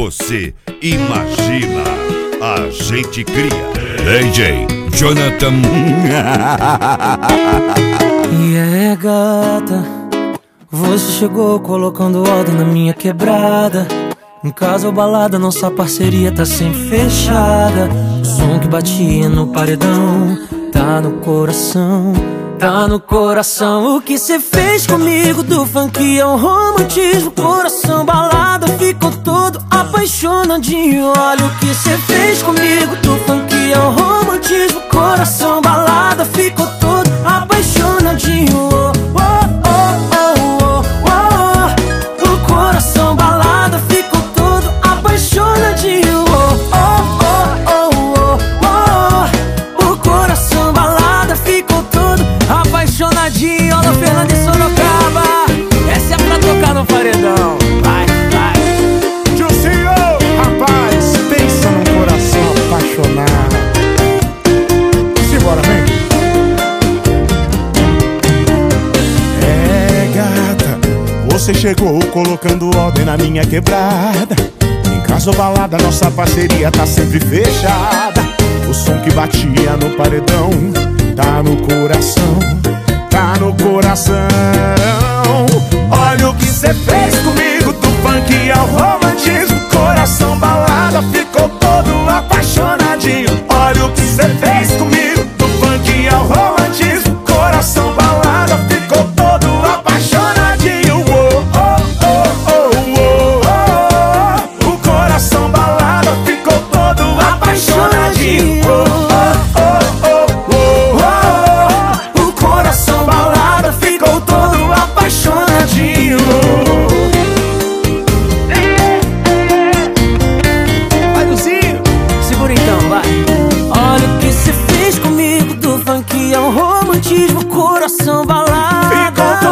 você imagina, a gente cria. DJ Jonathan. E é, gata, você chegou colocando ordem na minha quebrada. Em casa ou balada, nossa parceria tá sempre fechada. O som que batia no paredão tá no coração, tá no coração. O que cê fez comigo do funk é um romantismo. Coração balada ficou todo apaixonadinho. Olha o que cê fez comigo do funk é um romantismo. Coração balada ficou todo apaixonadinho. Oh, oh, oh, oh, oh, oh. O coração balada ficou todo apaixonadinho. Oh, oh, oh, oh, oh. O coração balada ficou todo apaixonadinho. Olha o Fernando e Sorocaba, essa é pra tocar no paredão. Vai, vai. Jucinho, rapaz, pensa num coração apaixonado. Simbora, vem. É, gata, você chegou colocando ordem na minha quebrada. Em casa ou balada, nossa parceria tá sempre fechada. O som que batia no paredão tá no coração, tá no coração. Olha o que cê fez comigo do funk ao romantismo. Coração balada ficou todo apaixonadinho. Olha o que cê fez comigo do funk ao romantismo. Coração balada ficou todo apaixonadinho. Oh, oh, oh, oh, oh, oh. O coração balada ficou todo apaixonadinho. Oh, oh, oh, oh, oh, oh. O coração balada ficou todo apaixonadinho. Vai, Luzinho, segura então, vai. Olha o que cê fez comigo do funk é um romantismo. Coração balada Ficou